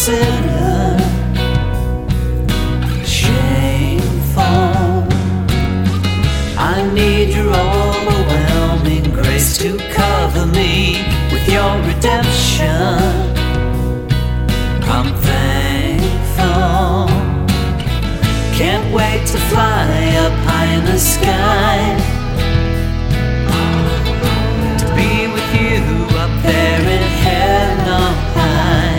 sinner, shameful. I need your overwhelming grace to cover me with your redemption. I'm thankful. Can't wait to fly up high in the sky, to be with you up there in heaven on high.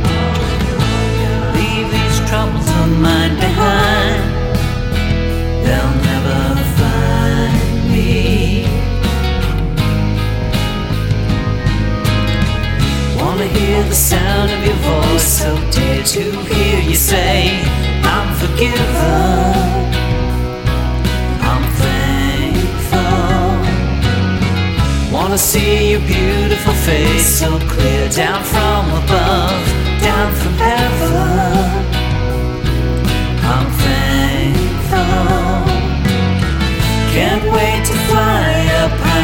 Leave these troubles of mine behind, they'll never find me. Wanna hear the sound of your voice, so dear to hear you say, I'm forgiven, I'm thankful. Wanna see your beautiful face so clear, down from above, down from heaven. I'm thankful. Can't wait to fly up high